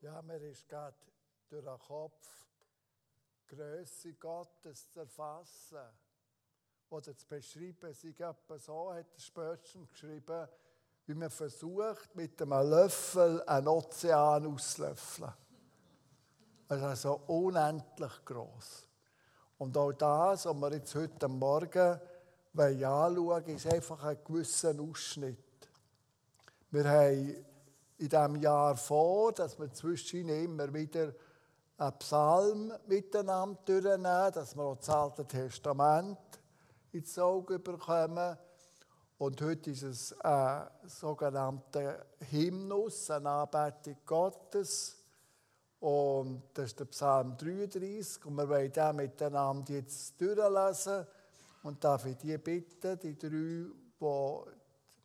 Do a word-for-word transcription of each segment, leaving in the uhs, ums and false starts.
Ja, mir ist gerade durch den Kopf die Grösse Gottes zu erfassen oder zu beschreiben. Sie etwa so, hat er spätestens geschrieben, wie man versucht, mit einem Löffel einen Ozean auszulöffeln. Das ist also unendlich gross. Und auch das, was wir jetzt heute Morgen anschauen wollen, ist einfach ein gewisser Ausschnitt. Wir haben in diesem Jahr vor, dass wir zwischen immer wieder einen Psalm miteinander durchnehmen, dass wir auch das Alte Testament ins Auge bekommen. Und heute ist es ein sogenannter Hymnus, eine Anbetung Gottes. Und das ist der Psalm dreiunddreißig. Und wir wollen den miteinander jetzt durchlesen. Und darf ich die bitten, die drei, die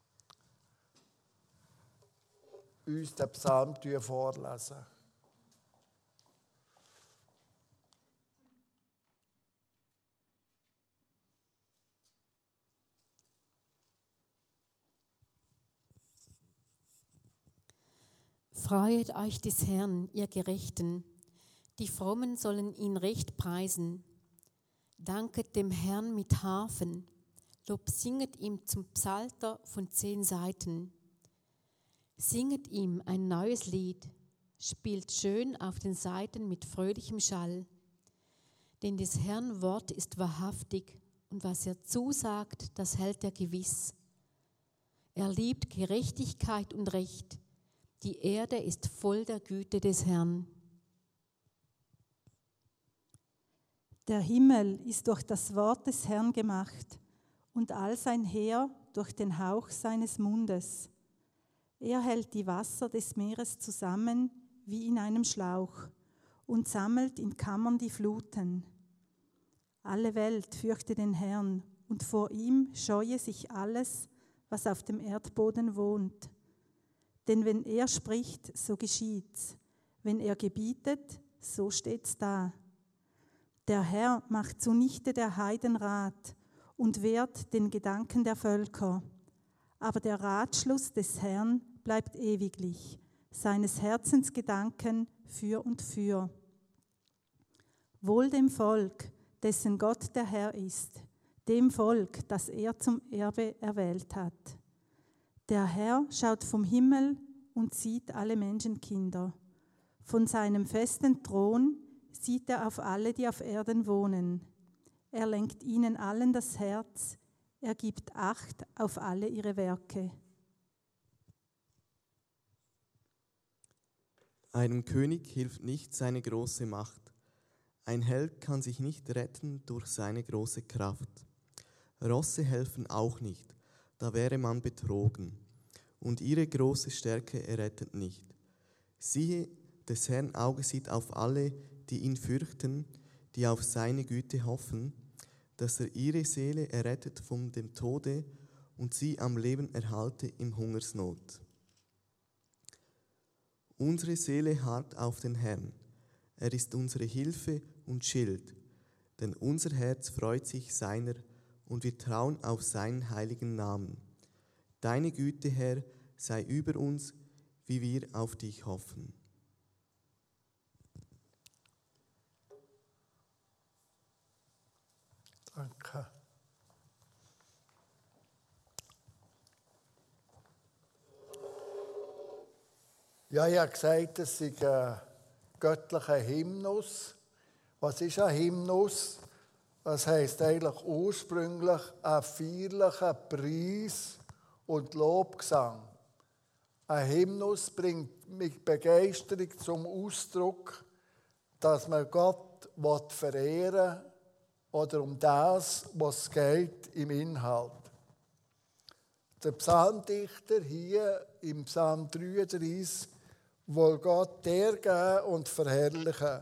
uns den Psalm vorlesen. Freuet euch des Herrn, ihr Gerechten, die Frommen sollen ihn recht preisen. Danket dem Herrn mit Harfen, Lob singet ihm zum Psalter von zehn Saiten. Singet ihm ein neues Lied, spielt schön auf den Saiten mit fröhlichem Schall. Denn des Herrn Wort ist wahrhaftig, und was er zusagt, das hält er gewiss. Er liebt Gerechtigkeit und Recht, die Erde ist voll der Güte des Herrn. Der Himmel ist durch das Wort des Herrn gemacht und all sein Heer durch den Hauch seines Mundes. Er hält die Wasser des Meeres zusammen wie in einem Schlauch und sammelt in Kammern die Fluten. Alle Welt fürchte den Herrn und vor ihm scheue sich alles, was auf dem Erdboden wohnt. Denn wenn er spricht, so geschieht's. Wenn er gebietet, so steht's da. Der Herr macht zunichte der Heiden Rat und wehrt den Gedanken der Völker. Aber der Ratschluss des Herrn bleibt ewiglich, seines Herzens Gedanken für und für. Wohl dem Volk, dessen Gott der Herr ist, dem Volk, das er zum Erbe erwählt hat. Der Herr schaut vom Himmel und sieht alle Menschenkinder. Von seinem festen Thron sieht er auf alle, die auf Erden wohnen. Er lenkt ihnen allen das Herz, er gibt Acht auf alle ihre Werke. Einem König hilft nicht seine große Macht. Ein Held kann sich nicht retten durch seine große Kraft. Rosse helfen auch nicht, da wäre man betrogen. Und ihre große Stärke errettet nicht. Siehe, des Herrn Auge sieht auf alle, die ihn fürchten, die auf seine Güte hoffen, dass er ihre Seele errettet von dem Tode und sie am Leben erhalte im Hungersnot. Unsere Seele harrt auf den Herrn. Er ist unsere Hilfe und Schild, denn unser Herz freut sich seiner und wir trauen auf seinen heiligen Namen. Deine Güte, Herr, sei über uns, wie wir auf dich hoffen. Danke. Ja, ich habe gesagt, es ist ein göttlicher Hymnus. Was ist ein Hymnus? Das heisst eigentlich ursprünglich ein feierlicher Preis und Lobgesang. Ein Hymnus bringt mit Begeisterung zum Ausdruck, dass man Gott verehren will oder um das, was es geht im Inhalt. Der Psalmdichter hier im Psalm dreiunddreißig will Gott ehrgeben und verherrlichen.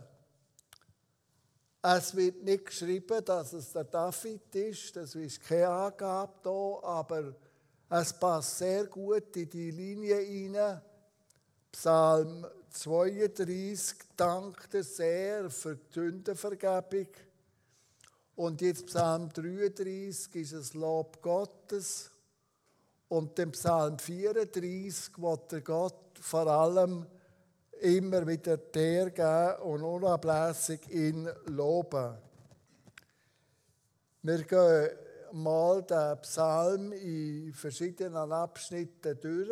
Es wird nicht geschrieben, dass es der David ist, das ist keine Angabe da, aber es passt sehr gut in die Linie hinein. Psalm zweiunddreißig dankt er sehr für die Sündenvergebung. Und jetzt Psalm dreiunddreißig ist es Lob Gottes. Und im Psalm vierunddreißig will der Gott vor allem immer wieder der geben und unablässig ihn loben. Wir gehen mal den Psalm in verschiedenen Abschnitten durch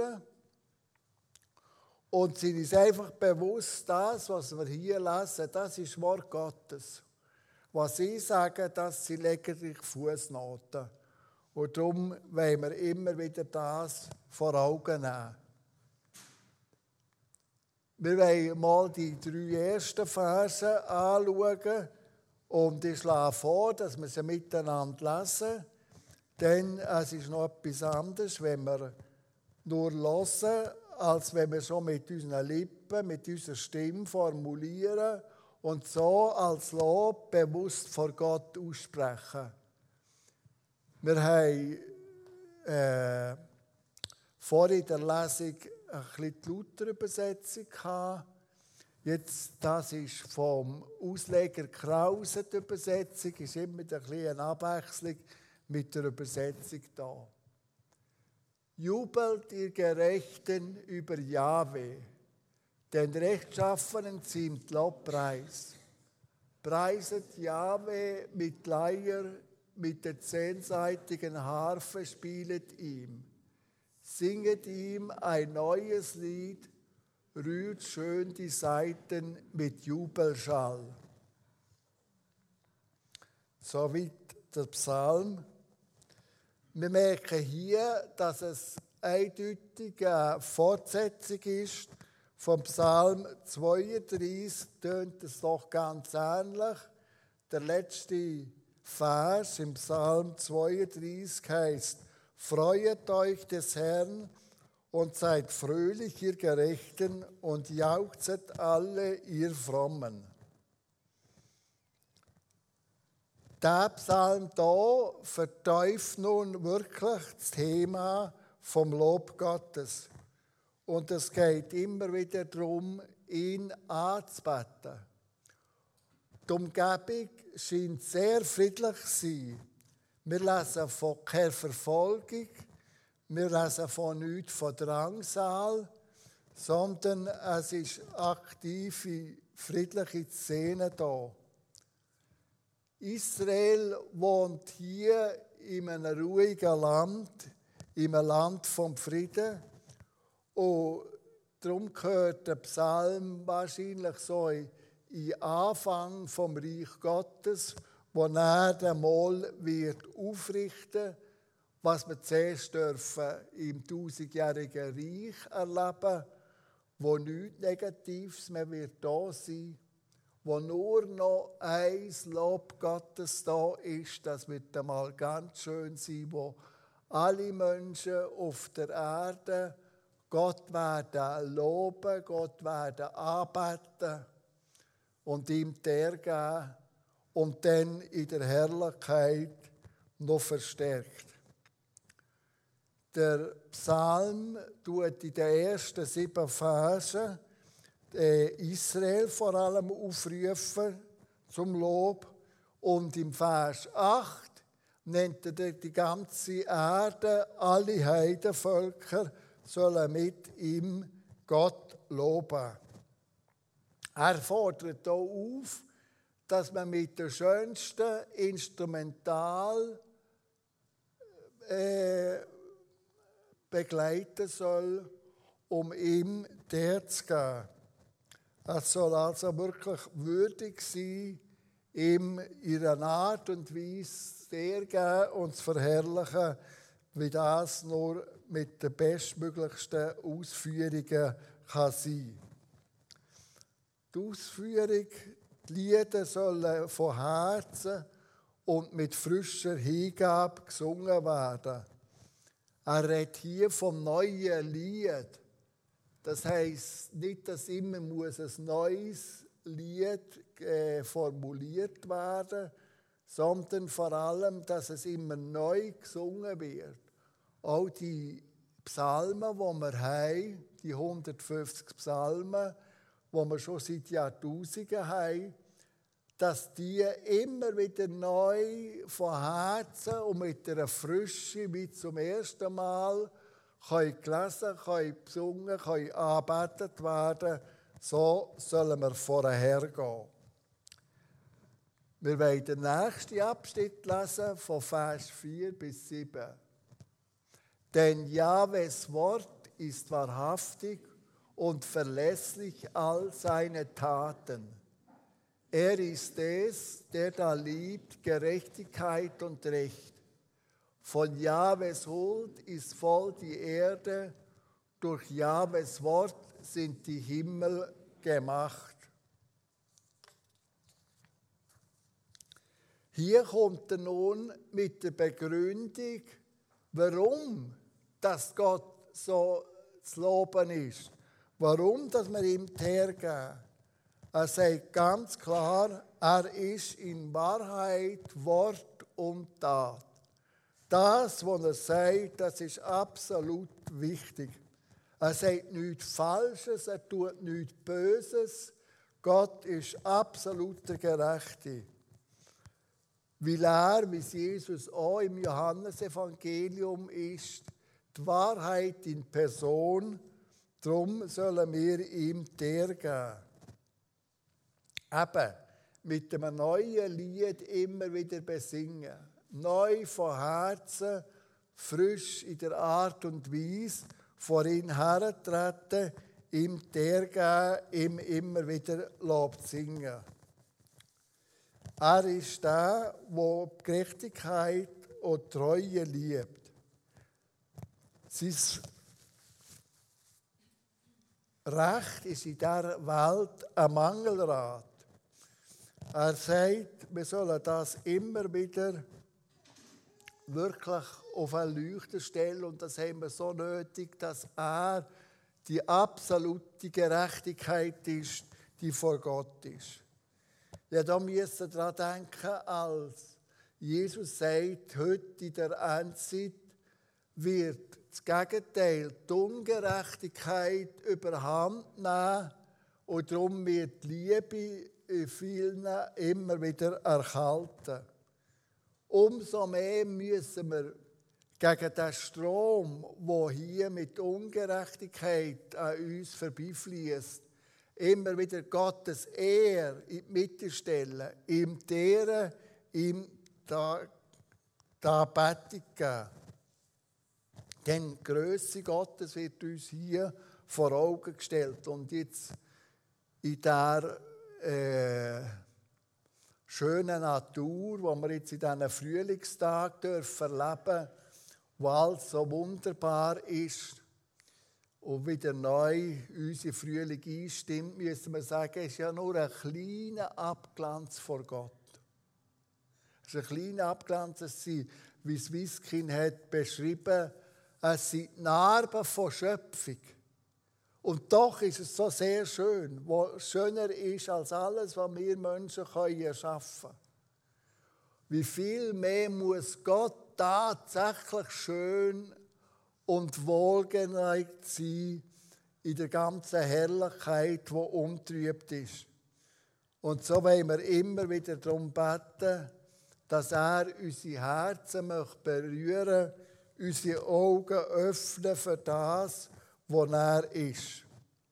und sind uns einfach bewusst, das, was wir hier lesen, das ist Wort Gottes. Was sie sagen, das sind lediglich Fußnoten. Und darum wollen wir immer wieder das vor Augen nehmen. Wir wollen mal die drei ersten Verse anschauen und ich schlage vor, dass wir sie miteinander lesen. Denn es ist noch etwas anderes, wenn wir nur hören, als wenn wir schon mit unseren Lippen, mit unserer Stimme formulieren und so als Lob bewusst vor Gott aussprechen. Wir haben äh, vor in der Lesung ein bisschen die Luther-Übersetzung gehabt. Jetzt, das ist vom Ausleger Krause die Übersetzung, ist immer ein bisschen eine Abwechslung mit der Übersetzung da. Jubelt ihr Gerechten über Jahwe, den Rechtschaffenen ziemt Lobpreis. Preiset Jahwe mit Leier, mit der zehnseitigen Harfe spielet ihm. Singet ihm ein neues Lied, rührt schön die Saiten mit Jubelschall. Soweit der Psalm. Wir merken hier, dass es eindeutig eine Fortsetzung ist vom Psalm zweiunddreißig, tönt es doch ganz ähnlich. Der letzte Vers im Psalm zweiunddreißig heißt: Freuet euch des Herrn und seid fröhlich, ihr Gerechten, und jauchzet alle, ihr Frommen. Der Psalm hier verteuft nun wirklich das Thema vom Lob Gottes. Und es geht immer wieder darum, ihn anzubeten. Die Umgebung scheint sehr friedlich zu sein. Wir lesen von keiner Verfolgung, wir lesen von nichts von Drangsal, sondern es ist aktive, friedliche Szene da. Israel wohnt hier in einem ruhigen Land, in einem Land vom Frieden. Und darum gehört der Psalm wahrscheinlich so in den Anfang vom Reich Gottes, wo er dann mal wird aufrichten, was wir zuerst dürfen im tausendjährigen Reich erleben, wo nichts Negatives mehr wird da sein, wo nur noch ein Lob Gottes da ist. Das wird einmal ganz schön sein, wo alle Menschen auf der Erde Gott werden loben, Gott werden anbeten und ihm die Ehre geben und dann in der Herrlichkeit noch verstärkt. Der Psalm tut in den ersten sieben Versen Israel vor allem aufrufen zum Lob und im Vers acht nennt er die ganze Erde, alle Heidenvölker sollen mit ihm Gott loben. Er fordert hier auf, dass man mit der schönsten Instrumental äh, begleiten soll, um ihm der zu geben. Es soll also wirklich würdig sein, ihm in einer Art und Weise der geben und zu verherrlichen, wie das nur mit den bestmöglichsten Ausführungen kann sein. Die Ausführung, die Lieder sollen von Herzen und mit frischer Hingabe gesungen werden. Er redet hier vom neuen Lied. Das heisst nicht, dass immer muss ein neues Lied äh, formuliert werden, sondern vor allem, dass es immer neu gesungen wird. Auch die Psalmen, die wir haben, die hundertfünfzig Psalmen, die wir schon seit Jahrtausenden haben, dass die immer wieder neu von Herzen und mit einer Frische wie zum ersten Mal können gelesen, können besungen, können angebetet werden, So sollen wir vorher gehen. Wir wollen den nächsten Abschnitt lesen, von Vers vier bis sieben. Denn Jahwes Wort ist wahrhaftig und verlässlich all seine Taten. Er ist es, der da liebt Gerechtigkeit und Recht. Von Jahwes Huld ist voll die Erde, durch Jahwes Wort sind die Himmel gemacht. Hier kommt er nun mit der Begründung, warum dass Gott so zu loben ist. Warum, dass wir ihm die Ehre geben. Er sagt ganz klar, er ist in Wahrheit Wort und Tat. Das, was er sagt, das ist absolut wichtig. Er sagt nichts Falsches, er tut nichts Böses. Gott ist absolut der Gerechte. Weil er, wie Jesus auch im Johannesevangelium ist, die Wahrheit in Person, darum sollen wir ihm die Ehre geben. Eben, mit einem neuen Lied immer wieder besingen. Neu von Herzen, frisch in der Art und Weise, vor ihn hertreten, ihm die Ehre geben, ihm immer wieder Lob singen. Er ist der, der die Gerechtigkeit und die Treue liebt. Sein Recht ist in dieser Welt ein Mangelrat. Er sagt, wir sollen das immer wieder wirklich auf eine Leuchte stellen und das haben wir so nötig, dass er die absolute Gerechtigkeit ist, die vor Gott ist. Ja, da müssen wir daran denken, als Jesus sagt, heute in der Endzeit wird das Gegenteil, die Ungerechtigkeit überhand nehmen und darum wird die Liebe in vielen immer wieder erkalten. Umso mehr müssen wir gegen den Strom, der hier mit Ungerechtigkeit an uns vorbeifließt, immer wieder Gottes Ehre in die Mitte stellen, ihm die Ehre, ihm die Anbetung geben. Denn die Grösse Gottes wird uns hier vor Augen gestellt. Und jetzt in dieser äh, schönen Natur, wo wir jetzt in diesen Frühlingstagen dürfen erleben, wo alles so wunderbar ist und wieder neu unsere Frühling einstimmt, müssen wir sagen, es ist ja nur ein kleiner Abglanz vor Gott. Es ist ein kleiner Abglanz, es sind, wie Swiskin hat beschrieben, es sind die Narben von Schöpfung. Und doch ist es so sehr schön, was schöner ist als alles, was wir Menschen erschaffen können. Wie viel mehr muss Gott tatsächlich schön und wohlgeneigt sein in der ganzen Herrlichkeit, die umtrübt ist. Und so wollen wir immer wieder darum beten, dass er unsere Herzen berühren möchte, unsere Augen öffnen für das, wo er ist.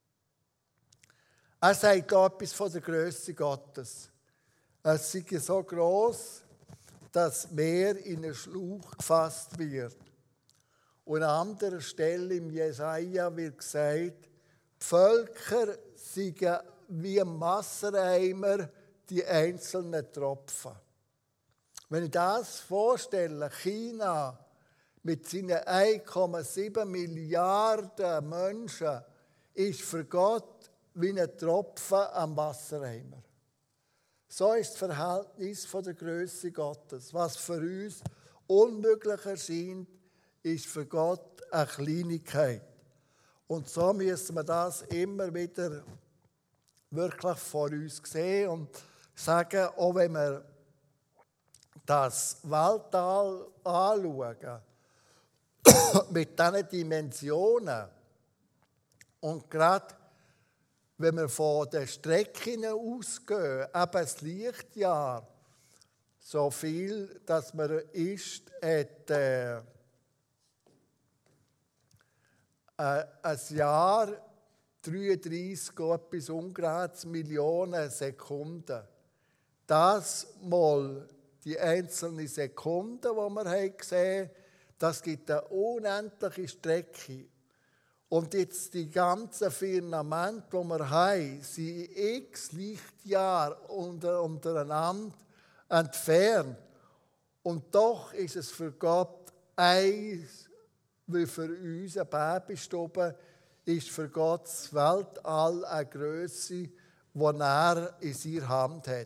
Er sagt da etwas von der Grösse Gottes. Es sei so gross, dass Meer in einen Schlauch gefasst wird. Und an anderer Stelle im Jesaja wird gesagt, die Völker seien wie ein Wassereimer, die einzelnen Tropfen. Wenn ich das vorstelle, China mit seinen eins Komma sieben Milliarden Menschen ist für Gott wie ein Tropfen am Wassereimer. So ist das Verhältnis von der Grösse Gottes. Was für uns unmöglich erscheint, ist für Gott eine Kleinigkeit. Und so müssen wir das immer wieder wirklich vor uns sehen und sagen, auch wenn wir das Weltall anschauen, mit diesen Dimensionen und gerade wenn wir von den Strecken ausgehen, eben das Lichtjahr, so viel, dass man ist, hat, äh, ein Jahr dreiunddreissig etwas ungerades Millionen Sekunden. Das mal die einzelnen Sekunden, die wir gesehen haben, das gibt eine unendliche Strecke. Und jetzt die ganzen Firmamente, die wir haben, sind x Lichtjahre unter, untereinander entfernt. Und doch ist es für Gott eins, wie für uns eine Babystube, ist für Gott das Weltall eine Grösse, die er in seiner Hand hat.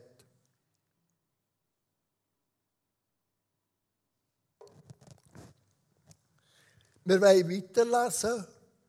Wir wollen weiterlesen.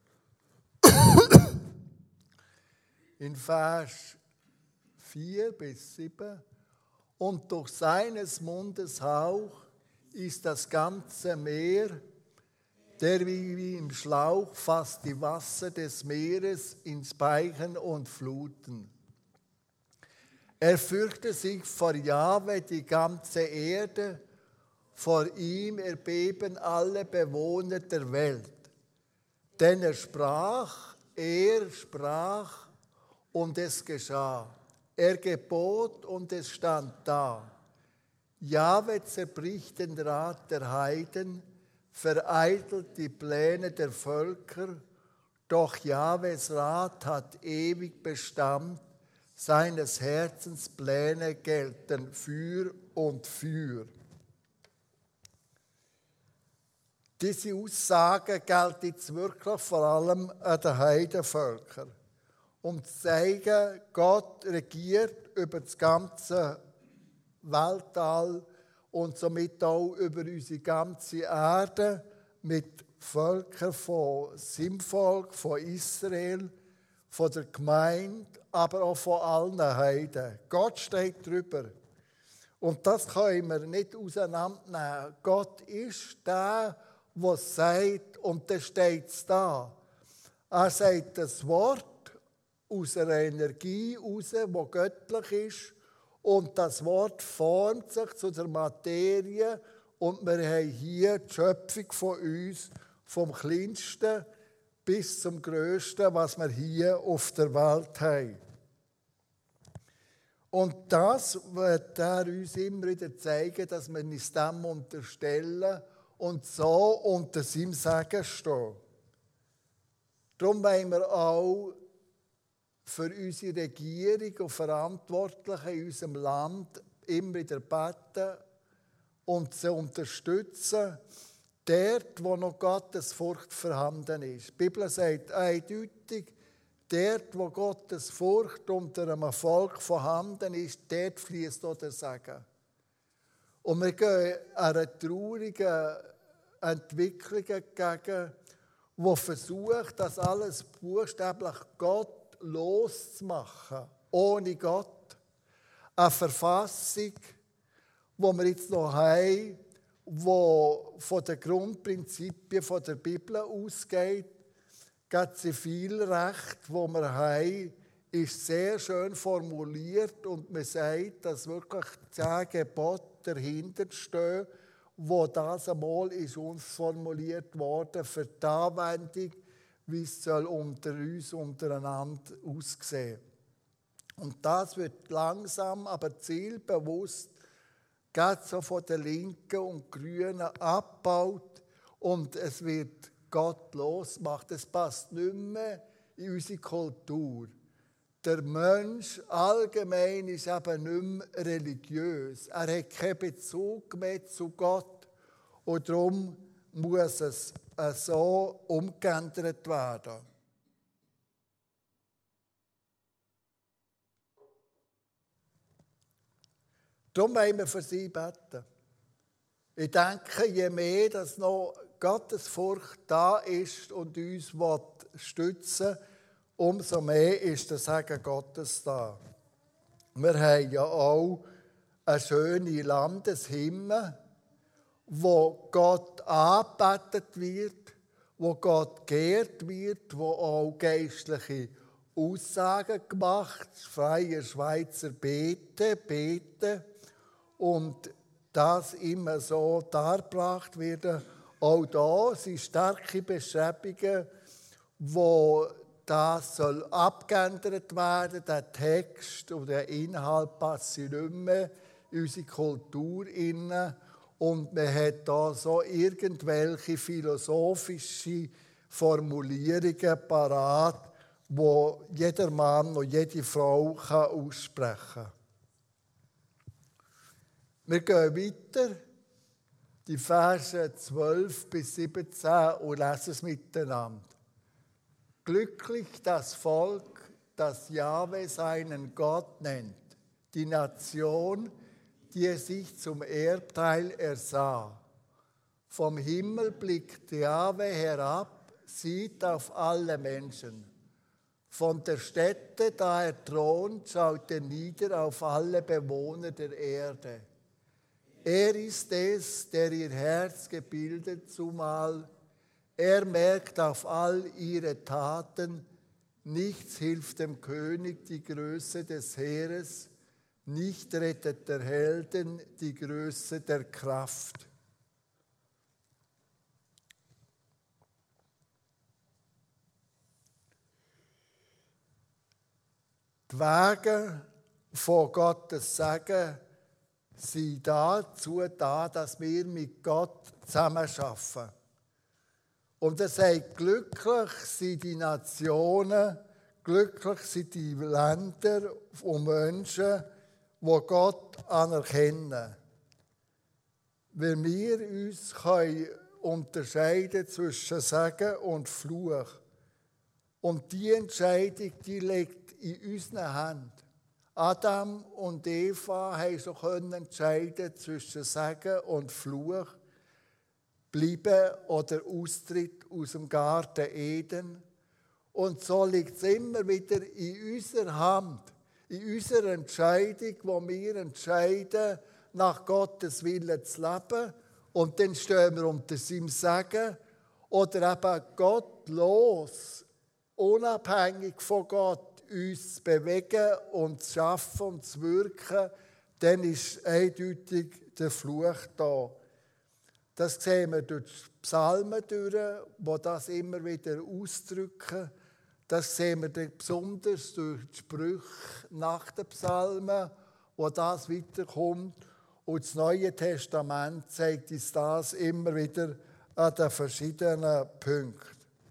In Vers vier bis sieben. Und durch seines Mundes Hauch ist das ganze Meer, der wie im Schlauch fasst die Wasser des Meeres in Speichen und Fluten. Er fürchte sich vor Jahwe die ganze Erde, vor ihm erbeben alle Bewohner der Welt. Denn er sprach, er sprach und es geschah. Er gebot und es stand da. Jahwe zerbricht den Rat der Heiden, vereitelt die Pläne der Völker, doch Jahwes Rat hat ewig Bestand, seines Herzens Pläne gelten für und für. Diese Aussage gilt jetzt wirklich vor allem an den Heidenvölkern, um zu zeigen, Gott regiert über das ganze Weltall und somit auch über unsere ganze Erde mit Völkern von seinem Volk, von Israel, von der Gemeinde, aber auch von allen Heiden. Gott steht drüber. Und das können wir nicht auseinandernehmen. Gott ist der, der sagt, und dann steht es da. Er sagt das Wort aus einer Energie heraus, die göttlich ist. Und das Wort formt sich zu der Materie. Und wir haben hier die Schöpfung von uns, vom Kleinsten bis zum Größten, was wir hier auf der Welt haben. Und das wird er uns immer wieder zeigen, dass wir uns dem unterstellen und so unter seinem Segen stehen. Darum wollen wir auch für unsere Regierung und Verantwortlichen in unserem Land immer wieder beten und sie unterstützen, dort, wo noch Gottesfurcht vorhanden ist. Die Bibel sagt eindeutig, dort, wo Gottesfurcht unter einem Volk vorhanden ist, dort fließt auch der Segen. Und wir gehen einer traurigen Entwicklung entgegen, die versucht, das alles buchstäblich Gott loszumachen, ohne Gott. Eine Verfassung, die wir jetzt noch haben, die von den Grundprinzipien der Bibel ausgeht. Das Zivilrecht, das wir haben, ist sehr schön formuliert und man sagt, dass wirklich zehn Gebote dahinter stehen, wo das einmal ist uns formuliert worden für die Anwendung, wie es soll unter uns untereinander aussehen. Und das wird langsam, aber zielbewusst gerade so von den Linken und Grünen abgebaut und es wird Gott losgemacht. Es passt nicht mehr in unsere Kultur. Der Mensch allgemein ist eben nicht mehr religiös. Er hat keinen Bezug mehr zu Gott und darum muss es so umgeändert werden. Darum wollen wir für sie beten. Ich denke, je mehr dass noch Gottesfurcht da ist und uns stützen will, umso mehr ist der Segen Gottes da. Wir haben ja auch eine schöne Landeshimmel, wo Gott angebetet wird, wo Gott geehrt wird, wo auch geistliche Aussagen gemacht, freie Schweizer Beten, Beten und das immer so dargebracht wird. Auch da sind starke Beschreibungen, wo das soll abgeändert werden, der Text und der Inhalt passen nicht mehr in unsere Kultur hinein. Und man hat da so irgendwelche philosophische Formulierungen parat, wo jeder Mann und jede Frau kann aussprechen kann. Wir gehen weiter, die Verse zwölf bis siebzehn, und lesen es miteinander. Glücklich das Volk, das Jahwe seinen Gott nennt, die Nation, die er sich zum Erbteil ersah. Vom Himmel blickt Jahwe herab, sieht auf alle Menschen. Von der Stätte, da er thront, schaut er nieder auf alle Bewohner der Erde. Er ist es, der ihr Herz gebildet, zumal er merkt auf all ihre Taten, nichts hilft dem König die Größe des Heeres, nicht rettet der Helden die Größe der Kraft. Die Wege von Gottes Segen sind dazu da, dass wir mit Gott zusammenarbeiten. Und er sagt, glücklich sind die Nationen, glücklich sind die Länder und Menschen, die Gott anerkennen. Weil wir uns können unterscheiden zwischen Segen und Fluch. Und die Entscheidung, die liegt in unseren Händen. Adam und Eva haben so können entscheiden zwischen Segen und Fluch, bleiben oder Austritt aus dem Garten Eden. Und so liegt es immer wieder in unserer Hand, in unserer Entscheidung, wo wir entscheiden, nach Gottes Willen zu leben. Und dann stehen wir unter seinem Segen. Oder eben gottlos, unabhängig von Gott, uns zu bewegen und zu schaffen und zu wirken, dann ist eindeutig der Fluch da. Das sehen wir durch die Psalmen durch, die das immer wieder ausdrücken. Das sehen wir besonders durch die Sprüche nach den Psalmen, wo das weiterkommt. Und das Neue Testament zeigt uns das immer wieder an den verschiedenen Punkten.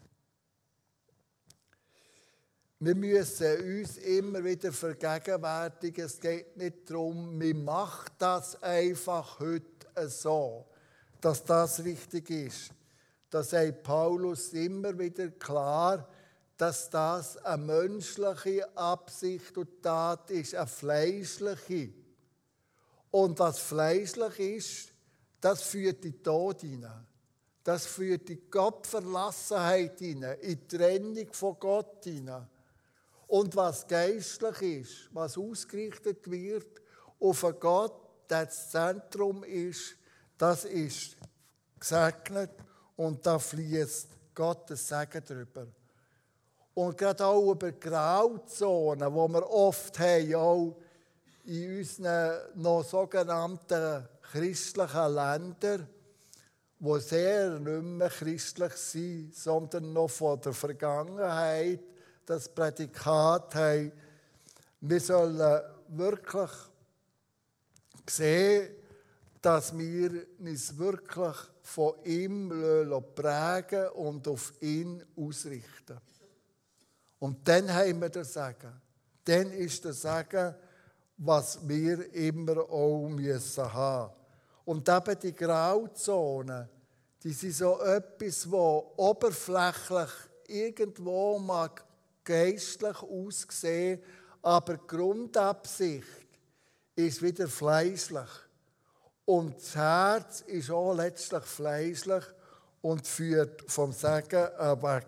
Wir müssen uns immer wieder vergegenwärtigen, es geht nicht darum, wir machen das einfach heute so, dass das richtig ist. Da sagt Paulus immer wieder klar, dass das eine menschliche Absicht und Tat ist, eine fleischliche. Und was fleischlich ist, das führt in den Tod hinein. Das führt in die Gottverlassenheit hinein, in die Trennung von Gott hinein. Und was geistlich ist, was ausgerichtet wird auf einen Gott, der das Zentrum ist, das ist gesegnet und da fließt Gottes Segen drüber. Und gerade auch über Grauzonen, die wir oft haben, auch in unseren noch sogenannten christlichen Ländern, die sehr nicht mehr christlich sind, sondern noch von der Vergangenheit das Prädikat haben, wir sollen wirklich sehen, dass wir uns wirklich von ihm prägen und auf ihn ausrichten. Und dann haben wir das Segen. Dann ist das Segen, was wir immer auch müssen haben. Und eben die Grauzonen, die sind so etwas, wo oberflächlich irgendwo mag geistlich aussehen, aber die Grundabsicht ist wieder fleischlich. Und das Herz ist auch letztlich fleischlich und führt vom Segen weg.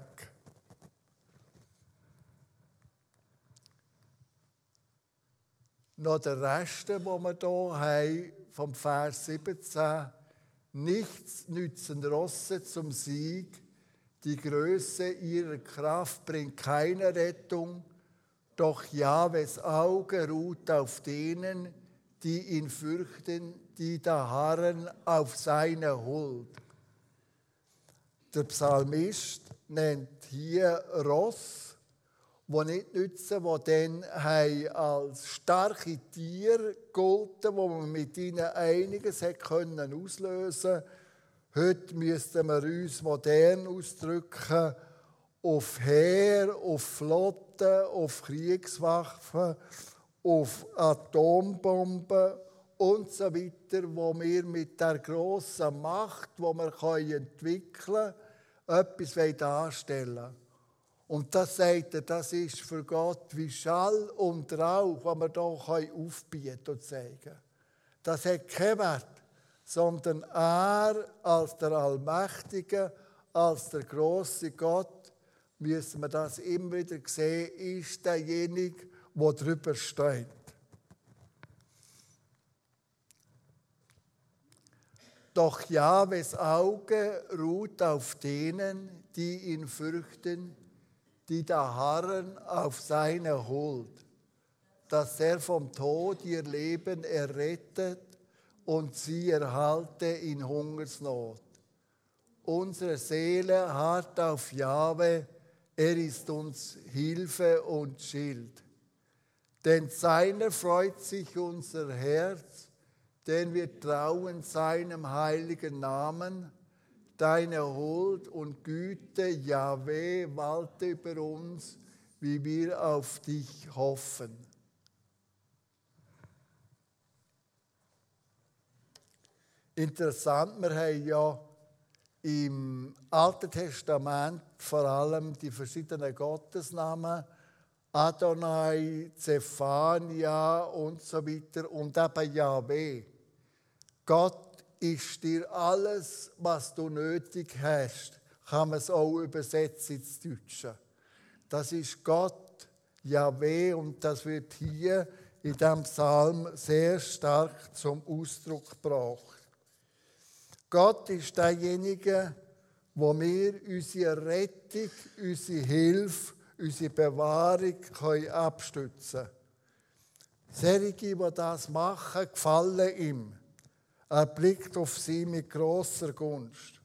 Noch der Rest, den wir hier haben, vom Vers siebzehn. Nichts nützen Rosse zum Sieg, die Größe ihrer Kraft bringt keine Rettung, doch Jahwes Auge ruht auf denen, die ihn fürchten, die da harren auf seine Huld. Der Psalmist nennt hier Ross die nicht nützen, die dann als starke Tiere galten, wo man mit ihnen einiges können auslösen konnte. Heute müssten wir uns modern ausdrücken auf Heer, auf Flotten, auf Kriegswaffen, auf Atombomben und so weiter, wo wir mit der grossen Macht, die wir entwickeln können, etwas darstellen wollen. Und das sagt er, das ist für Gott wie Schall und Rauch, was wir hier aufbieten und zeigen. Das hat keinen Wert, sondern er als der Allmächtige, als der grosse Gott, müssen wir das immer wieder sehen, ist derjenige, der drüber steht. Doch Jahwes Auge ruht auf denen, die ihn fürchten, die da harren auf seine Huld, dass er vom Tod ihr Leben errettet und sie erhalte in Hungersnot. Unsere Seele harrt auf Jahwe, er ist uns Hilfe und Schild. Denn seiner freut sich unser Herz, denn wir trauen seinem heiligen Namen. Deine Huld und Güte, Jahwe, walte über uns, wie wir auf dich hoffen. Interessant, wir haben ja im Alten Testament vor allem die verschiedenen Gottesnamen, Adonai, Zephania und so weiter und eben Jahwe. Gott ist dir alles, was du nötig hast, kann man es auch übersetzen ins Deutsche. Das ist Gott, Jahwe, und das wird hier in diesem Psalm sehr stark zum Ausdruck gebracht. Gott ist derjenige, wo wir unsere Rettung, unsere Hilfe, unsere Bewahrung können abstützen können. Solche, die das machen, gefallen ihm. Er blickt auf sie mit grosser Gunst.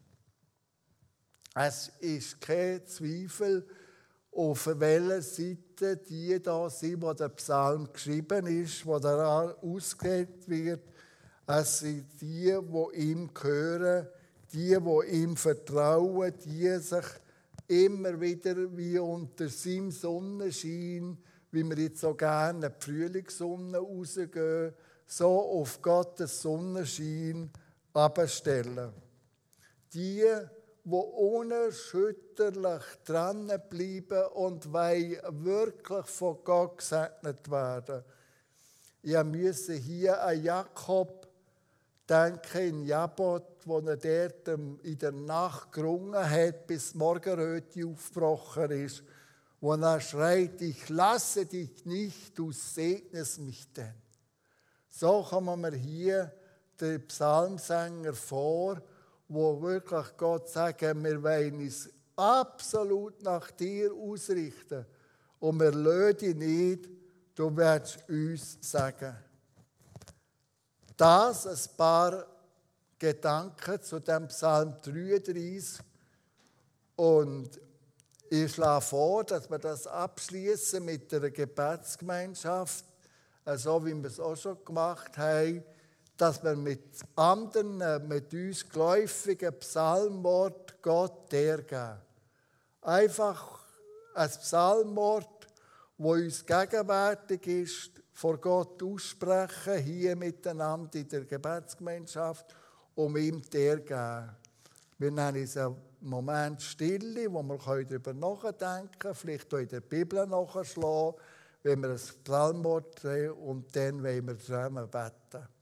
Es ist kein Zweifel, auf welcher Seite die da sind, wo der Psalm geschrieben ist, wo der ausgelegt wird. Es sind die, die ihm gehören, die, die ihm vertrauen, die sich immer wieder wie unter seinem Sonnenschein, wie wir jetzt so gerne in die Frühlingssonne rausgehen, so auf Gottes Sonnenschein abstellen. Die, die unerschütterlich dranbleiben und wollen wirklich von Gott gesegnet werden. Ich musste hier an Jakob denken, in Jabot, wo er dort in der Nacht gerungen hat, bis die Morgenröte aufgebrochen ist, wo er schreit, ich lasse dich nicht, du segnest mich denn. So kommen wir hier den Psalmsänger vor, wo wirklich Gott sagt, wir wollen uns absolut nach dir ausrichten und wir lassen dich nicht, du wirst uns sagen. Das ein paar Gedanken zu dem Psalm dreiunddreißig und ich schlage vor, dass wir das abschließen mit der Gebetsgemeinschaft, so wie wir es auch schon gemacht haben, dass wir mit anderen, mit uns geläufigen Psalmwort Gott dergeben. Einfach ein Psalmwort, wo uns gegenwärtig ist, vor Gott aussprechen, hier miteinander in der Gebetsgemeinschaft, um ihm dergeben. Wir nennen es einen Moment Stille, wo wir darüber nachdenken können, vielleicht auch in der Bibel nachschlagen, wenn wir ein Psalmwort haben und dann wollen wir zusammen beten.